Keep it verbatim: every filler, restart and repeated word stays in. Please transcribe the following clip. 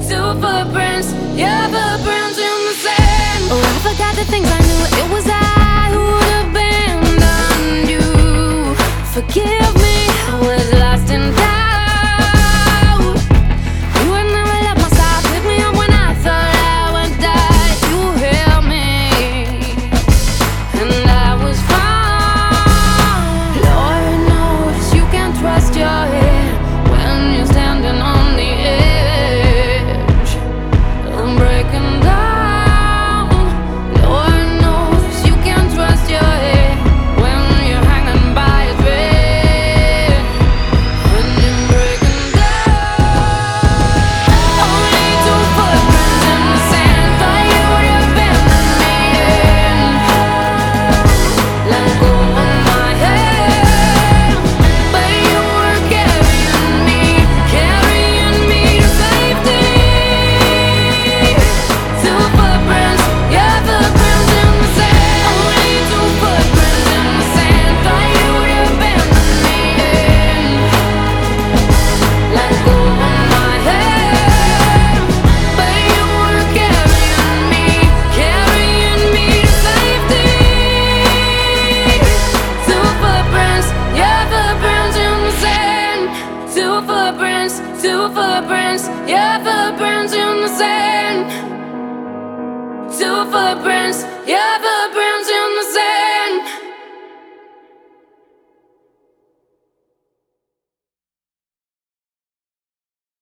Two footprints, yeah, footprints in the sand. Oh, I forgot the things I knew. It was I who would abandon you. Forgive me, I was lost in doubt. You would never let my side, pick me up when I thought I would die. You held me, and I was fine. Lord knows you can trust your head when you're standing on the edge. I'm breaking down. Lord knows you can trust your head when you're hanging by a thread. When you're breaking down. Only two footprints in the sand for you to abandon me in. Let go of my hand, but you were carrying me, carrying me to safety. Two footprints, yeah, footprints in the sand. Only two footprints in the sand for you to abandon me in. Let go of my hand, but you were carrying me, carrying me to safety. Two footprints, yeah, footprints in the sand. Two footprints, two footprints, yeah, footprints in the sand. Two footprints.